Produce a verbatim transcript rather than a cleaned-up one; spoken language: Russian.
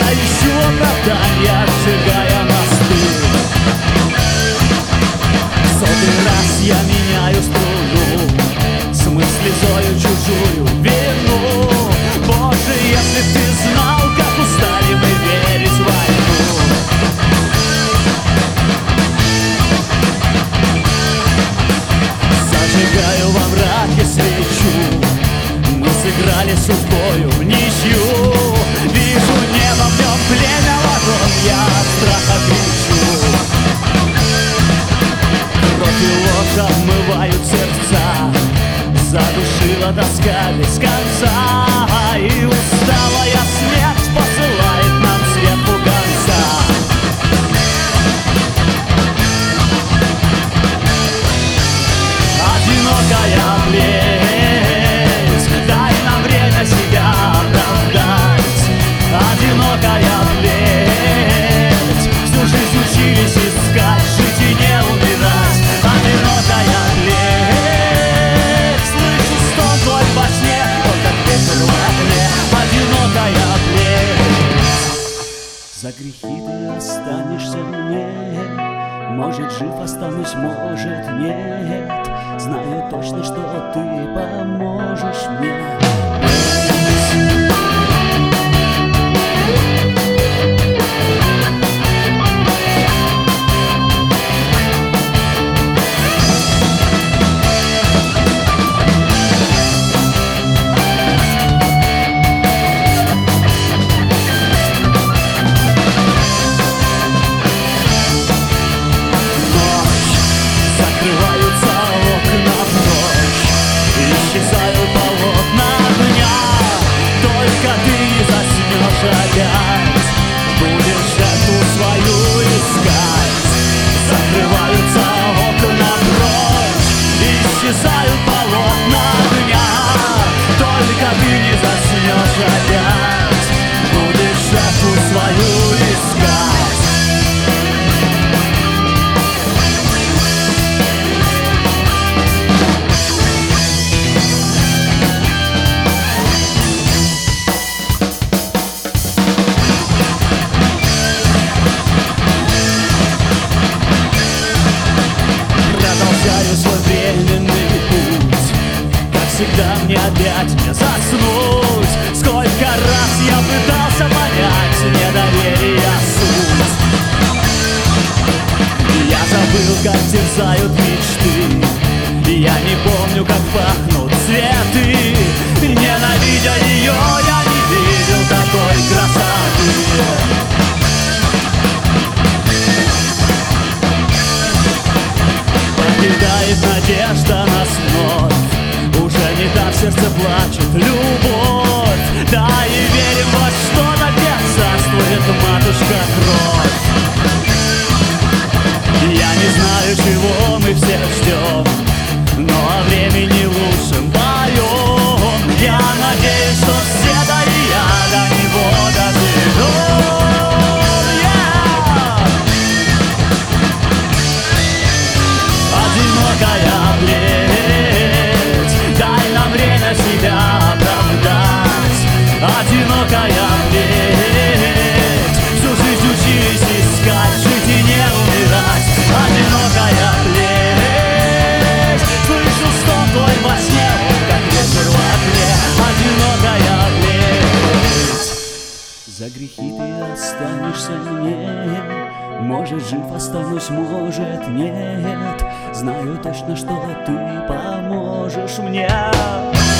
я ищу оправдания, сжигая мосты. Сотый раз я меняю струну, смысл слезою чужую вину. Боже, если б ты знал, как устали мы верить в войну. Зажигаю во мраке свечу, мы сыграли судьбою в ничью. Вижу небо, в нем племя ворон, я от страха кричу. Кровь и ложь обмывают сердца, задушила тоска без конца. И усталая смерть посылает нам свет пуганца. Одинокая плеть, дай нам время себя оправдать. Одинокая плеть, всю жизнь учились искать, жить и не умирать. Одинокая плеть, слышу стон твой во сне, он как ветер в окне. Одинокая плеть, за грехи ты останешься мне. Может, жив останусь, может, нет. Знаю точно, что ты поможешь мне. Исчезают полотна дня, только ты не заснешь опять. Будешь жертву свою искать. Закрываются окна прочь, исчезают полотна дня, только ты не заснешь опять. Будешь жертву свою искать. Свой временный путь, как всегда мне опять не заснуть. Сколько раз я пытался понять недоверие суть. Я забыл, как терзают мечты, я не помню, как пахнут цветы. Ненавидя ее, я не видел такой красоты. Покидает надежда нас вновь, уже не так в сердце плачет любовь. Да и верим во что-то, где царствует матушка кровь. Я не знаю, чего мы все ждем, но о времени лучшем поем. Я надеюсь, что все до я до него доживем. Одинокая плеть, дай нам время себя оправдать. Одинокая плеть, всю жизнь учились искать, жить и не умирать. Одинокая плеть, слышу стон твой во сне, он как ветер в окне. Одинокая плеть, за грехи ты останешься мне. Может, жив останусь, может, нет. Знаю точно, что ты поможешь мне.